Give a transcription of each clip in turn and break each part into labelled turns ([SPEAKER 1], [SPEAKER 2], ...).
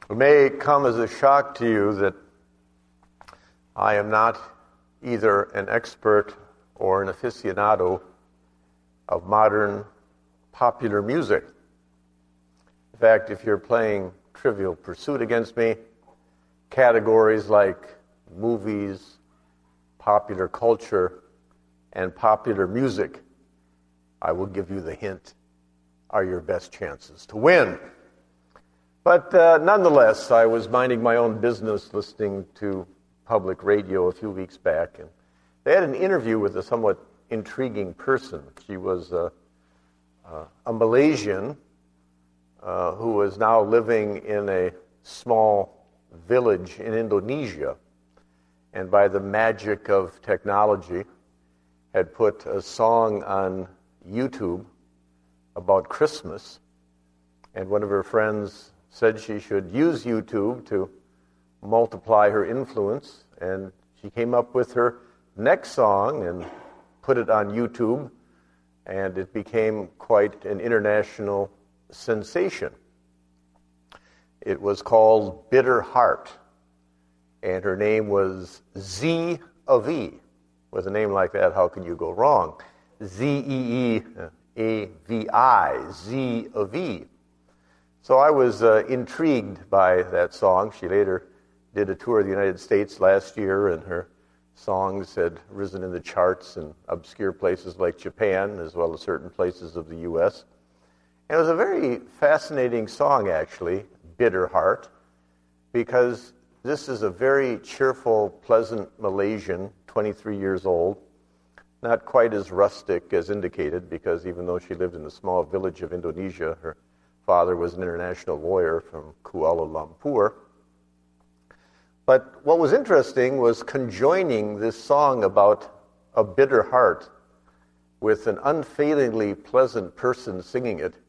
[SPEAKER 1] It may come as a shock to you that I am not either an expert or an aficionado of modern popular music. In fact, if you're playing Trivial Pursuit against me, categories like movies, popular culture, and popular music, I will give you the hint, are your best chances to win. But nonetheless, I was minding my own business listening to public radio a few weeks back, and they had an interview with a somewhat intriguing person. She was a Malaysian who was now living in a small village in Indonesia, and by the magic of technology had put a song on YouTube about Christmas, and one of her friends said she should use YouTube to multiply her influence, and she came up with her next song and put it on YouTube, and it became quite an international sensation. It was called Bitter Heart, and her name was Z of E. With a name like that, how can you go wrong? Z-E-E-A-V-I, Z of E. So I was intrigued by that song. She later did a tour of the United States last year, and her songs had risen in the charts in obscure places like Japan, as well as certain places of the U.S. And it was a very fascinating song, actually, Bitter Heart, because this is a very cheerful, pleasant Malaysian, 23 years old, not quite as rustic as indicated, because even though she lived in a small village of Indonesia, her father was an international lawyer from Kuala Lumpur. But what was interesting was conjoining this song about a bitter heart with an unfailingly pleasant person singing it,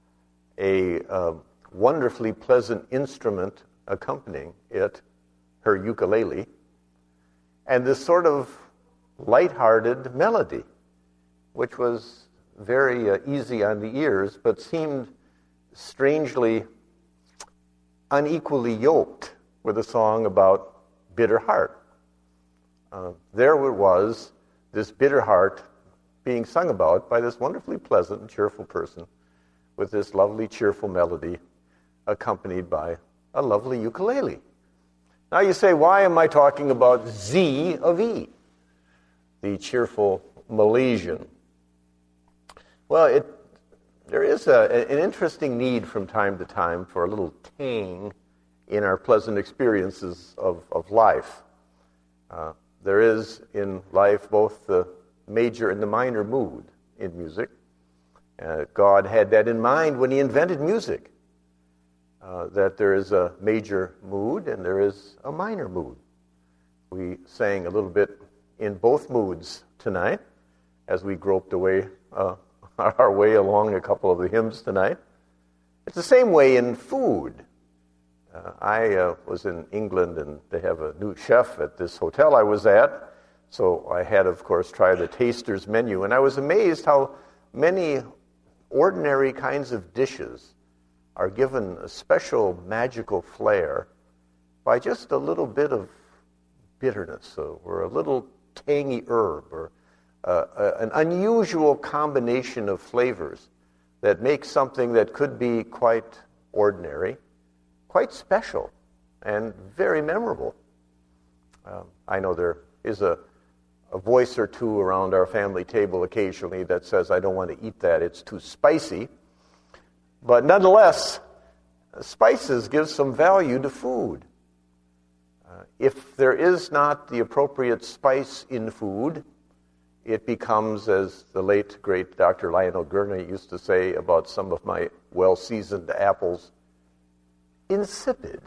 [SPEAKER 1] a wonderfully pleasant instrument accompanying it, her ukulele, and this sort of lighthearted melody, which was very easy on the ears, but seemed strangely unequally yoked with a song about bitter heart. There it was, this bitter heart being sung about by this wonderfully pleasant and cheerful person with this lovely cheerful melody accompanied by a lovely ukulele. Now you say, why am I talking about Z of E, the cheerful Malaysian? Well, there is an interesting need from time to time for a little tang in our pleasant experiences of life. There is in life both the major and the minor mood in music. God had that in mind when he invented music, that there is a major mood and there is a minor mood. We sang a little bit in both moods tonight as we groped away our way along a couple of the hymns tonight. It's the same way in food. I was in England, and they have a new chef at this hotel I was at, so I had, of course, tried the taster's menu, and I was amazed how many ordinary kinds of dishes are given a special magical flair by just a little bit of bitterness, or a little tangy herb, or an unusual combination of flavors that makes something that could be quite ordinary quite special and very memorable. I know there is a voice or two around our family table occasionally that says, I don't want to eat that, it's too spicy. But nonetheless, spices give some value to food. If there is not the appropriate spice in food, it becomes, as the late, great Dr. Lionel Gurney used to say about some of my well-seasoned apples, insipid,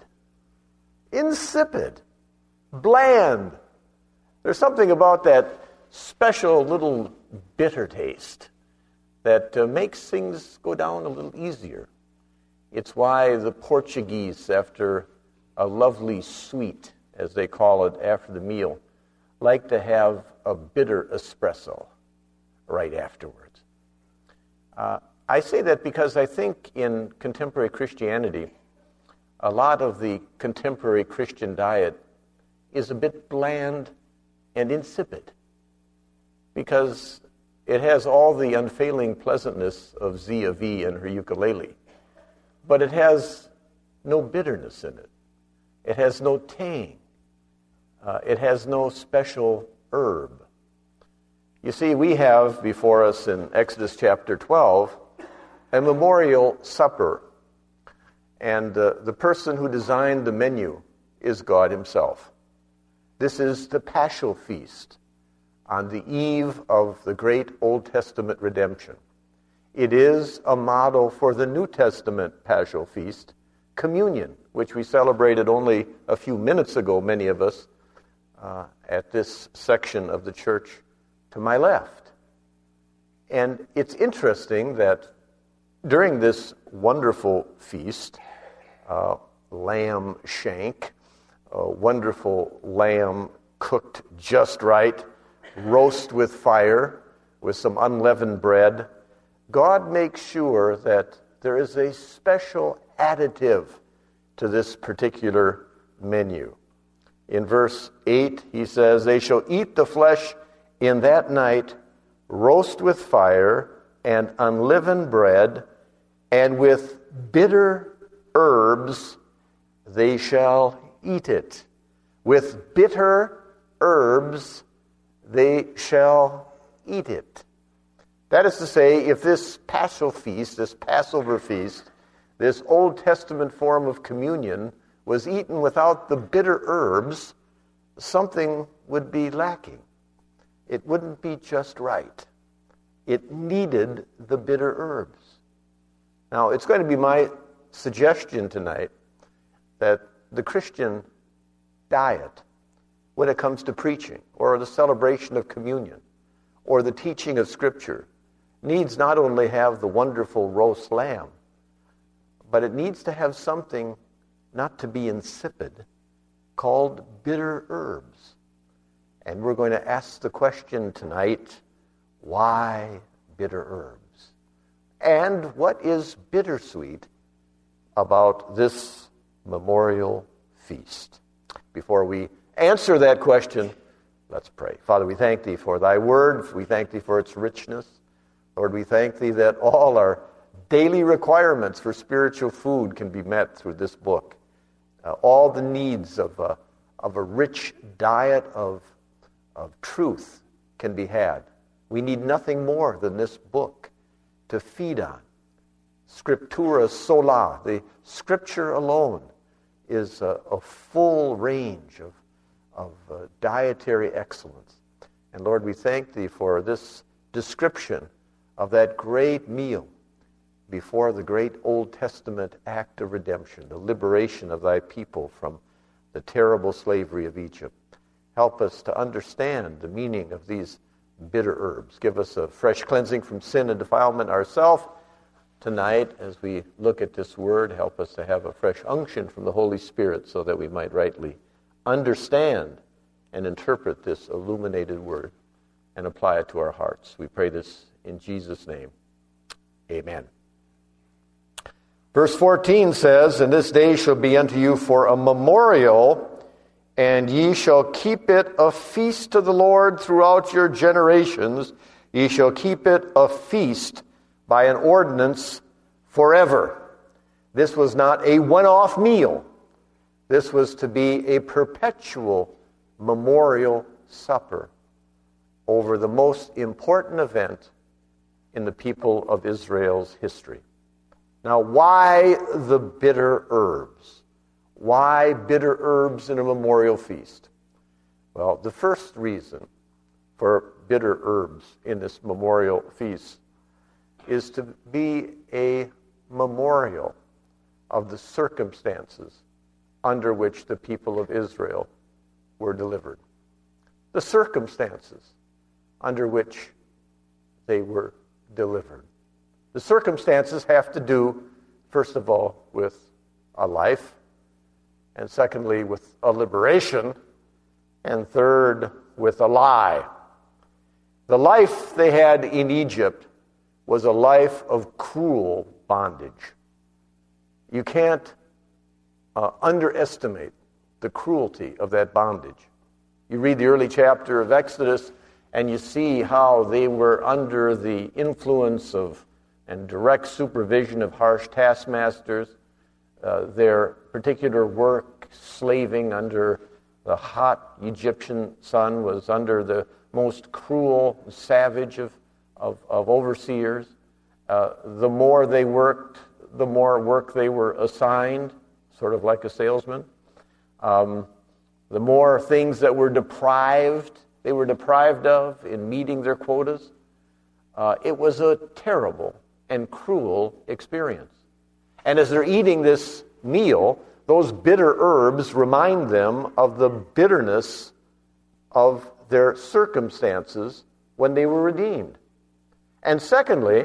[SPEAKER 1] bland. There's something about that special little bitter taste that makes things go down a little easier. It's why the Portuguese, after a lovely sweet, as they call it, after the meal, like to have a bitter espresso right afterwards. I say that because I think in contemporary Christianity, a lot of the contemporary Christian diet is a bit bland and insipid because it has all the unfailing pleasantness of Zia V and her ukulele, but it has no bitterness in it. It has no tang. It has no special herb. You see, we have before us in Exodus chapter 12 a memorial supper, and the person who designed the menu is God himself. This is the Paschal Feast on the eve of the great Old Testament redemption. It is a model for the New Testament Paschal Feast, communion, which we celebrated only a few minutes ago, many of us, at this section of the church to my left. And it's interesting that during this wonderful feast, lamb shank, a wonderful lamb cooked just right, roast with fire, with some unleavened bread, God makes sure that there is a special additive to this particular menu. In verse 8, he says, "They shall eat the flesh in that night, roast with fire and unleavened bread, and with bitter herbs they shall eat it." With bitter herbs they shall eat it. That is to say, if this Paschal feast, this Passover feast, this Old Testament form of communion was eaten without the bitter herbs, something would be lacking. It wouldn't be just right. It needed the bitter herbs. Now, it's going to be my suggestion tonight that the Christian diet, when it comes to preaching or the celebration of communion or the teaching of Scripture, needs not only have the wonderful roast lamb, but it needs to have something not to be insipid called bitter herbs. And we're going to ask the question tonight, why bitter herbs? And what is bittersweet about this memorial feast? Before we answer that question, let's pray. Father, we thank Thee for Thy word. We thank Thee for its richness. Lord, we thank Thee that all our daily requirements for spiritual food can be met through this book. All the needs of a rich diet of truth can be had. We need nothing more than this book to feed on. Scriptura sola, the Scripture alone, is a full range of dietary excellence. And Lord, we thank Thee for this description of that great meal before the great Old Testament act of redemption, the liberation of Thy people from the terrible slavery of Egypt. Help us to understand the meaning of these bitter herbs. Give us a fresh cleansing from sin and defilement ourselves tonight as we look at this word. Help us to have a fresh unction from the Holy Spirit so that we might rightly understand and interpret this illuminated word and apply it to our hearts. We pray this in Jesus' name. Amen. Verse 14 says, "And this day shall be unto you for a memorial, and ye shall keep it a feast to the Lord throughout your generations. Ye shall keep it a feast by an ordinance forever." This was not a one-off meal. This was to be a perpetual memorial supper over the most important event in the people of Israel's history. Now, why the bitter herbs? Why bitter herbs in a memorial feast? Well, the first reason for bitter herbs in this memorial feast is to be a memorial of the circumstances under which the people of Israel were delivered. The circumstances under which they were delivered. The circumstances have to do, first of all, with a life, and secondly, with a liberation, and third, with a lie. The life they had in Egypt was a life of cruel bondage. You can't underestimate the cruelty of that bondage. You read the early chapter of Exodus, and you see how they were under the influence of and direct supervision of harsh taskmasters. Their particular work, slaving under the hot Egyptian sun, was under the most cruel, savage of overseers. The more they worked, the more work they were assigned, sort of like a salesman. The more things that they were deprived of in meeting their quotas. It was a terrible and cruel experience. And as they're eating this meal, those bitter herbs remind them of the bitterness of their circumstances when they were redeemed. And secondly,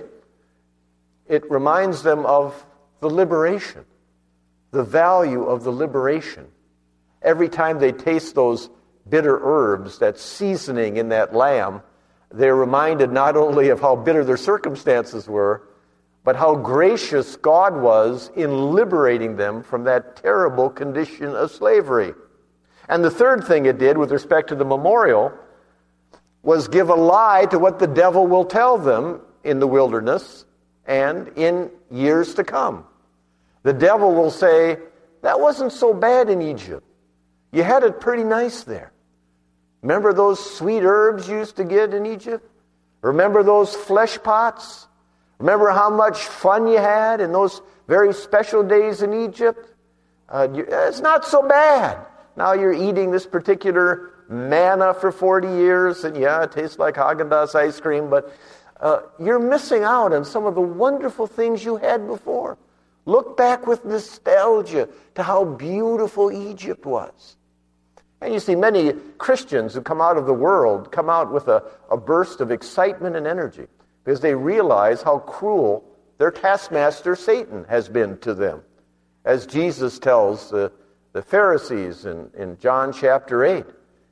[SPEAKER 1] it reminds them of the liberation, the value of the liberation. Every time they taste those bitter herbs, that seasoning in that lamb, they're reminded not only of how bitter their circumstances were, but how gracious God was in liberating them from that terrible condition of slavery. And the third thing it did with respect to the memorial was give a lie to what the devil will tell them in the wilderness and in years to come. The devil will say, that wasn't so bad in Egypt. You had it pretty nice there. Remember those sweet herbs you used to get in Egypt? Remember those flesh pots? Remember how much fun you had in those very special days in Egypt? It's not so bad. Now you're eating this particular manna for 40 years, and yeah, it tastes like Haagen-Dazs ice cream, but you're missing out on some of the wonderful things you had before. Look back with nostalgia to how beautiful Egypt was. And you see many Christians who come out of the world come out with a burst of excitement and energy because they realize how cruel their taskmaster Satan has been to them. As Jesus tells the Pharisees in John chapter 8,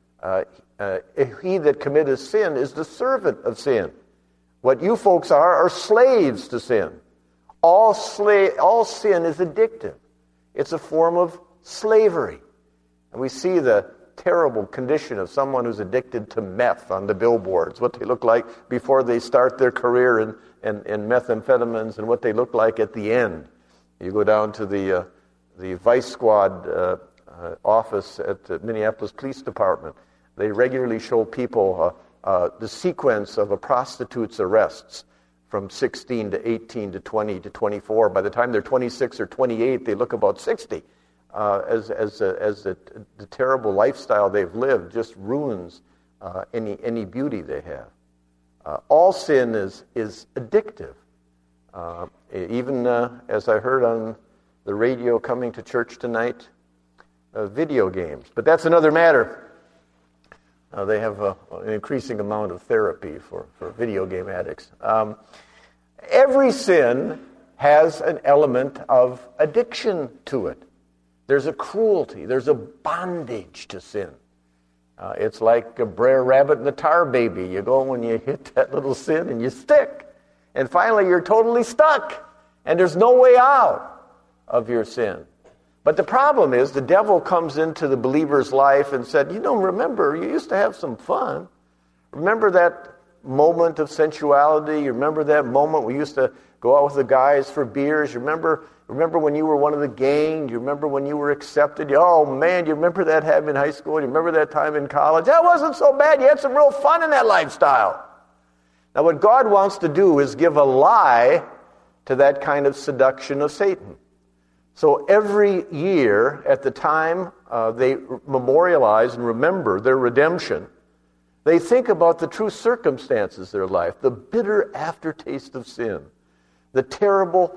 [SPEAKER 1] he that committeth sin is the servant of sin. What you folks are slaves to sin. All sin is addictive. It's a form of slavery. And we see the terrible condition of someone who's addicted to meth on the billboards, what they look like before they start their career in methamphetamines and what they look like at the end. You go down to the Vice Squad office at the Minneapolis Police Department. They regularly show people the sequence of a prostitute's arrests from 16 to 18 to 20 to 24. By the time they're 26 or 28, they look about 60. As the terrible lifestyle they've lived just ruins any beauty they have. All sin is addictive. Even as I heard on the radio coming to church tonight, video games. But that's another matter. They have an increasing amount of therapy for video game addicts. Every sin has an element of addiction to it. There's a cruelty. There's a bondage to sin. It's like a Brer Rabbit and the Tar Baby. You go when you hit that little sin and you stick. And finally you're totally stuck. And there's no way out of your sin. But the problem is the devil comes into the believer's life and said, remember, you used to have some fun. Remember that moment of sensuality? You remember that moment we used to go out with the guys for beers? You remember when you were one of the gang? You remember when you were accepted? Oh, man, you remember that time in high school? You remember that time in college? That wasn't so bad. You had some real fun in that lifestyle. Now, what God wants to do is give a lie to that kind of seduction of Satan. So every year, at the time they memorialize and remember their redemption, they think about the true circumstances of their life, the bitter aftertaste of sin, the terrible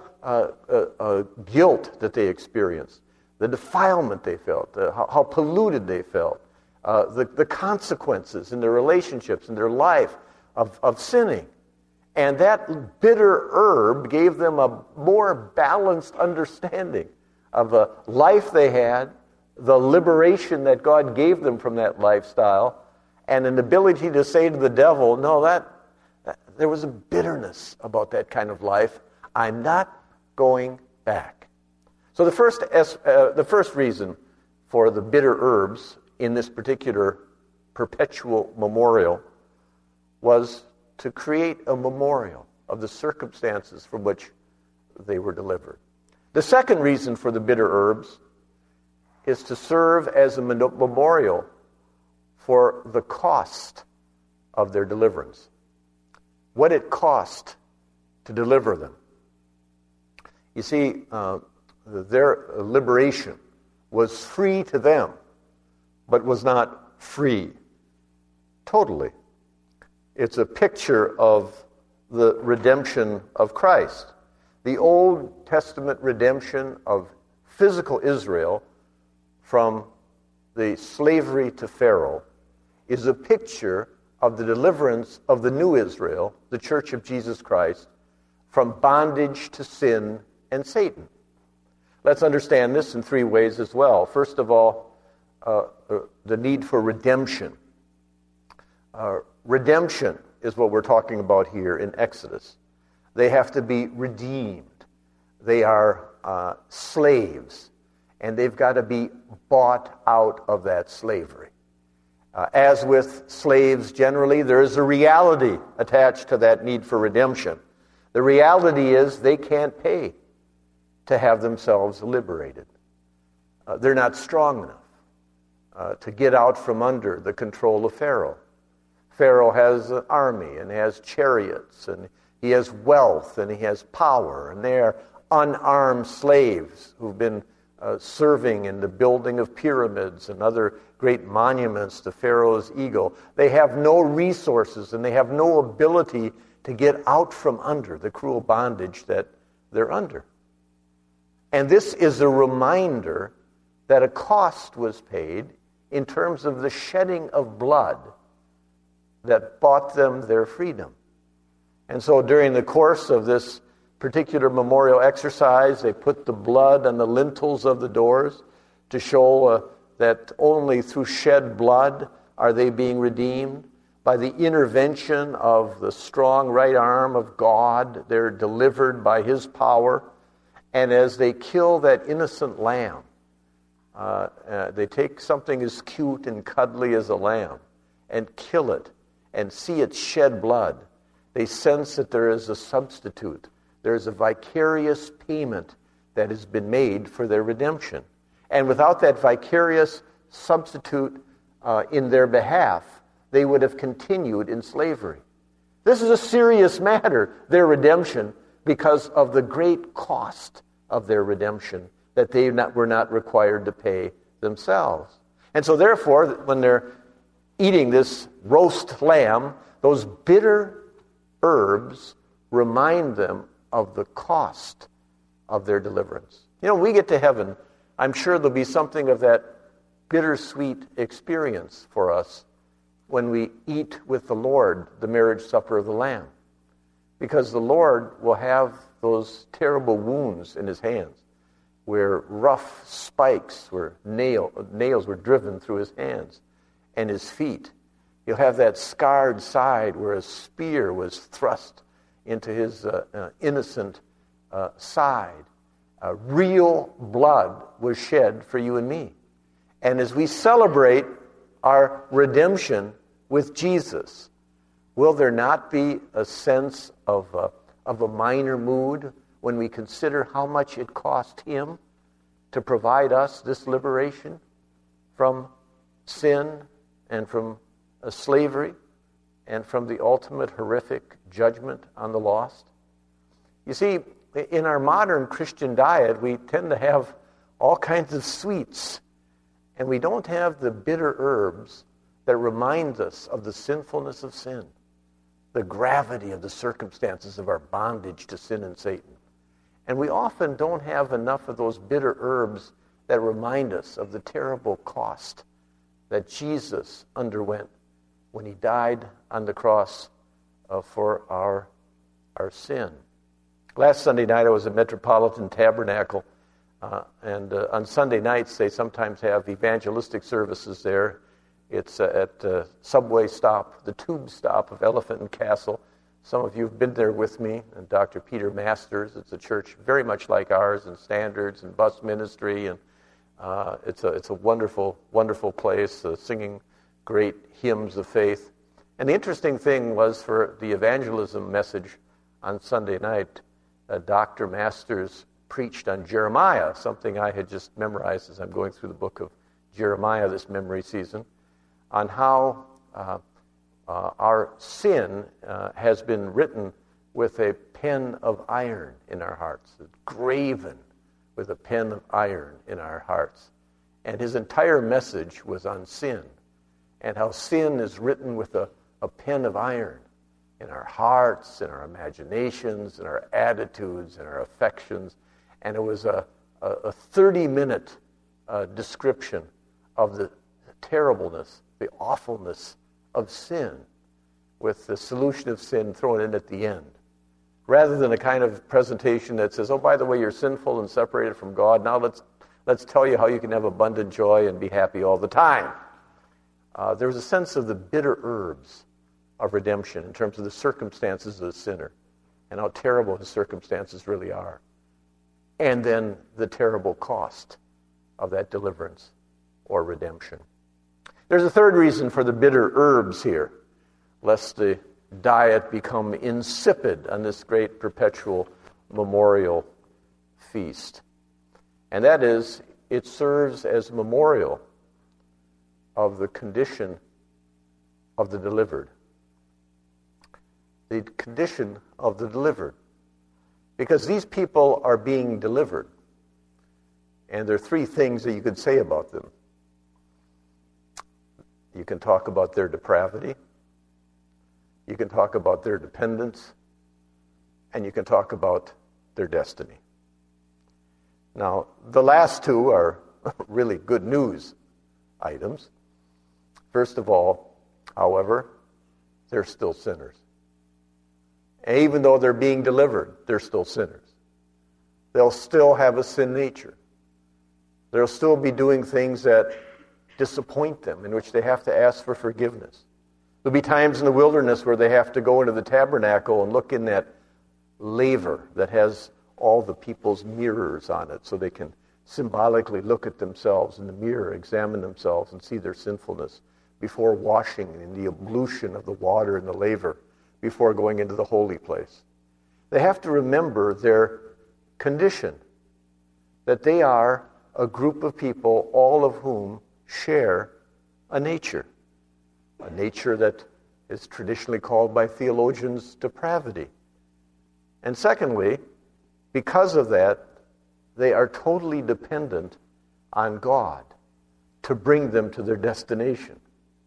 [SPEAKER 1] guilt that they experienced, the defilement they felt, how polluted they felt, the consequences in their relationships, in their life of sinning. And that bitter herb gave them a more balanced understanding of the life they had, the liberation that God gave them from that lifestyle, and an ability to say to the devil, no, that there was a bitterness about that kind of life. I'm not going back. So the first reason for the bitter herbs in this particular perpetual memorial was to create a memorial of the circumstances from which they were delivered. The second reason for the bitter herbs is to serve as a memorial for the cost of their deliverance. What it cost to deliver them. You see, their liberation was free to them, but was not free totally. It's a picture of the redemption of Christ. The Old Testament redemption of physical Israel from the slavery to Pharaoh is a picture of the deliverance of the new Israel, the Church of Jesus Christ, from bondage to sin and Satan. Let's understand this in three ways as well. First of all, the need for redemption. Redemption is what we're talking about here in Exodus. They have to be redeemed. They are slaves, and they've got to be bought out of that slavery. As with slaves generally, there is a reality attached to that need for redemption. The reality is they can't pay to have themselves liberated. They're not strong enough to get out from under the control of Pharaoh. Pharaoh has an army and has chariots and he has wealth and he has power, and they are unarmed slaves who've been serving in the building of pyramids and other great monuments to Pharaoh's ego. They have no resources and they have no ability to get out from under the cruel bondage that they're under. And this is a reminder that a cost was paid in terms of the shedding of blood that bought them their freedom. And so during the course of this particular memorial exercise, they put the blood on the lintels of the doors to show that only through shed blood are they being redeemed. By the intervention of the strong right arm of God, they're delivered by His power. And as they kill that innocent lamb, they take something as cute and cuddly as a lamb and kill it and see it shed blood. They sense that there is a substitute. There is a vicarious payment that has been made for their redemption. And without that vicarious substitute in their behalf, they would have continued in slavery. This is a serious matter, their redemption, because of the great cost of their redemption that they were not required to pay themselves. And so therefore, when they're eating this roast lamb, those bitter herbs remind them of the cost of their deliverance. You know, when we get to heaven, I'm sure there'll be something of that bittersweet experience for us when we eat with the Lord the marriage supper of the Lamb. Because the Lord will have those terrible wounds in His hands where rough spikes nails were driven through His hands and His feet. He'll have that scarred side where a spear was thrust into His innocent side. Real blood was shed for you and me. And as we celebrate our redemption with Jesus, will there not be a sense of a minor mood when we consider how much it cost Him to provide us this liberation from sin and from slavery and from the ultimate horrific judgment on the lost? You see, in our modern Christian diet, we tend to have all kinds of sweets, and we don't have the bitter herbs that remind us of the sinfulness of sin, the gravity of the circumstances of our bondage to sin and Satan. And we often don't have enough of those bitter herbs that remind us of the terrible cost that Jesus underwent when He died on the cross for our sin. Last Sunday night I was at Metropolitan Tabernacle, and on Sunday nights they sometimes have evangelistic services there. It's at the subway stop, the tube stop of Elephant and Castle. Some of you have been there with me, and Dr. Peter Masters. It's a church very much like ours in standards and bus ministry, and it's a wonderful, wonderful place, singing great hymns of faith. And the interesting thing was, for the evangelism message on Sunday night, Dr. Masters preached on Jeremiah, something I had just memorized as I'm going through the book of Jeremiah this memory season, on how our sin has been written with a pen of iron in our hearts, graven with a pen of iron in our hearts. And his entire message was on sin, and how sin is written with a pen of iron in our hearts, in our imaginations, in our attitudes, in our affections. And it was a 30-minute description of the terribleness, the awfulness of sin, with the solution of sin thrown in at the end, rather than a kind of presentation that says, oh, by the way, you're sinful and separated from God. Now let's tell you how you can have abundant joy and be happy all the time. There was a sense of the bitter herbs of redemption in terms of the circumstances of the sinner and how terrible his circumstances really are. And then the terrible cost of that deliverance or redemption. There's a third reason for the bitter herbs here, lest the diet become insipid on this great perpetual memorial feast. And that is, it serves as a memorial of the condition of the delivered. The condition of the delivered. Because these people are being delivered. And there are three things that you could say about them. You can talk about their depravity. You can talk about their dependence. And you can talk about their destiny. Now, the last two are really good news items. First of all, however, they're still sinners. And even though they're being delivered, they're still sinners. They'll still have a sin nature. They'll still be doing things that disappoint them, in which they have to ask for forgiveness. There'll be times in the wilderness where they have to go into the tabernacle and look in that laver that has all the people's mirrors on it, so they can symbolically look at themselves in the mirror, examine themselves, and see their sinfulness before washing in the ablution of the water in the laver, before going into the holy place. They have to remember their condition, that they are a group of people, all of whom share a nature that is traditionally called by theologians depravity. And secondly, because of that, they are totally dependent on God to bring them to their destination.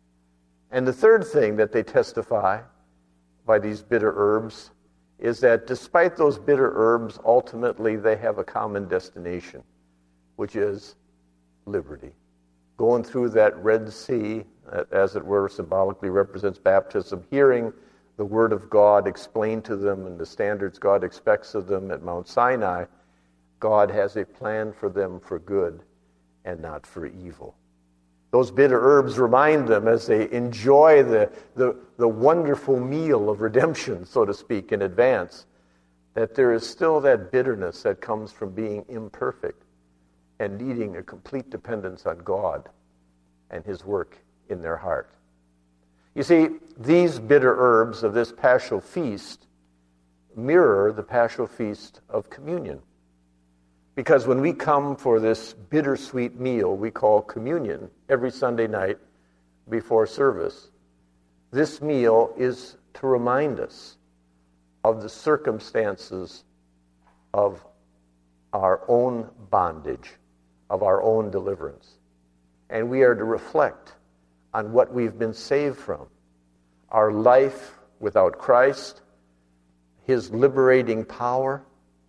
[SPEAKER 1] And the third thing that they testify by these bitter herbs is that despite those bitter herbs, ultimately they have a common destination, which is liberty. Going through that Red Sea, as it were, symbolically represents baptism, hearing the Word of God explained to them and the standards God expects of them at Mount Sinai, God has a plan for them for good and not for evil. Those bitter herbs remind them, as they enjoy the wonderful meal of redemption, so to speak, in advance, that there is still that bitterness that comes from being imperfect and needing a complete dependence on God and His work in their heart. You see, these bitter herbs of this Paschal feast mirror the Paschal feast of communion. Because when we come for this bittersweet meal we call communion every Sunday night before service, this meal is to remind us of the circumstances of our own bondage, of our own deliverance. And we are to reflect on what we've been saved from. Our life without Christ, His liberating power,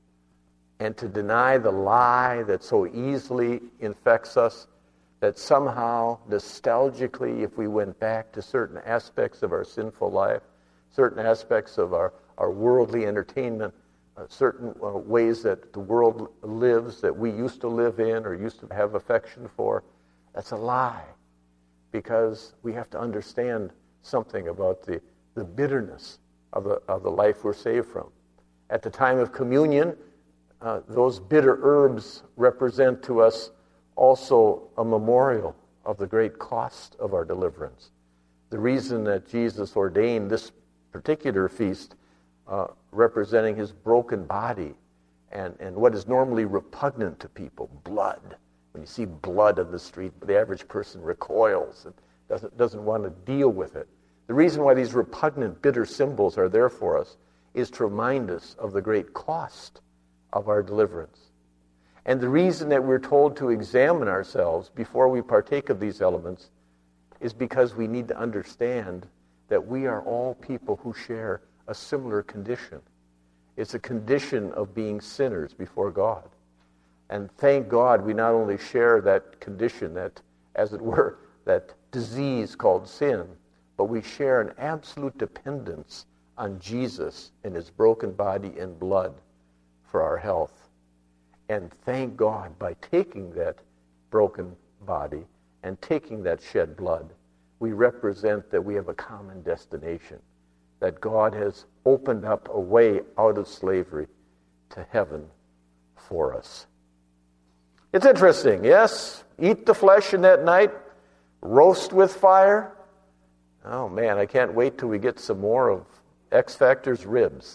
[SPEAKER 1] and to deny the lie that so easily infects us, that somehow, nostalgically, if we went back to certain aspects of our sinful life, certain aspects of our worldly entertainment, certain ways that the world lives that we used to live in or used to have affection for, that's a lie. Because we have to understand something about the bitterness of the life we're saved from. At the time of communion, those bitter herbs represent to us also a memorial of the great cost of our deliverance. The reason that Jesus ordained this particular feast representing his broken body and what is normally repugnant to people, blood. When you see blood on the street, the average person recoils and doesn't want to deal with it. The reason why these repugnant, bitter symbols are there for us is to remind us of the great cost of our deliverance. And the reason that we're told to examine ourselves before we partake of these elements is because we need to understand that we are all people who share a similar condition. It's a condition of being sinners before God. And thank God we not only share that condition, that, as it were, that disease called sin, but we share an absolute dependence on Jesus and his broken body and blood for our health. And thank God, by taking that broken body and taking that shed blood, we represent that we have a common destination, that God has opened up a way out of slavery to heaven for us. It's interesting, yes? Eat the flesh in that night, roast with fire. Oh man, I can't wait till we get some more of X Factor's ribs.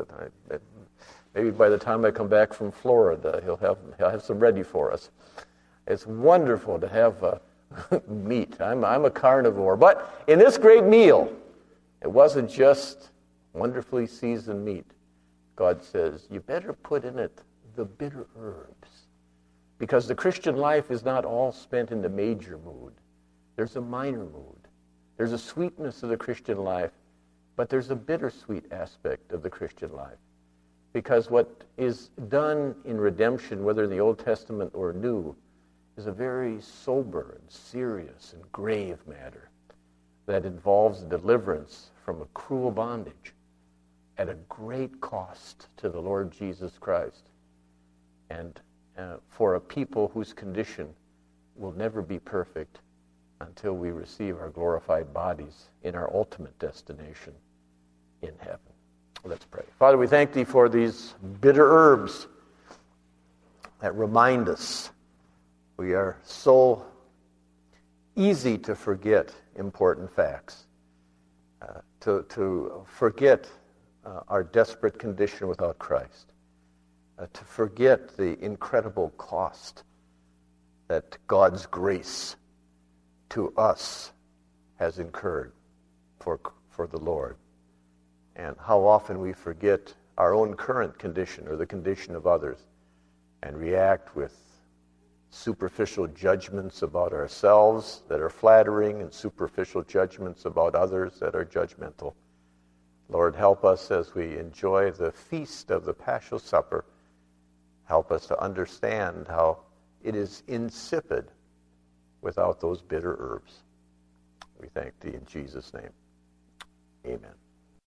[SPEAKER 1] Maybe by the time I come back from Florida, he'll have some ready for us. It's wonderful to have meat. I'm a carnivore. But in this great meal, it wasn't just wonderfully seasoned meat. God says, you better put in it the bitter herbs. Because the Christian life is not all spent in the major mood. There's a minor mood. There's a sweetness of the Christian life, but there's a bittersweet aspect of the Christian life. Because what is done in redemption, whether in the Old Testament or New, is a very sober and serious and grave matter that involves deliverance from a cruel bondage at a great cost to the Lord Jesus Christ, and for a people whose condition will never be perfect until we receive our glorified bodies in our ultimate destination in heaven. Let's pray. Father, we thank thee for these bitter herbs that remind us we are so easy to forget important facts, to forget our desperate condition without Christ, to forget the incredible cost that God's grace to us has incurred for the Lord. And how often we forget our own current condition or the condition of others and react with superficial judgments about ourselves that are flattering and superficial judgments about others that are judgmental. Lord, help us as we enjoy the feast of the Paschal Supper. Help us to understand how it is insipid without those bitter herbs. We thank thee in Jesus' name. Amen.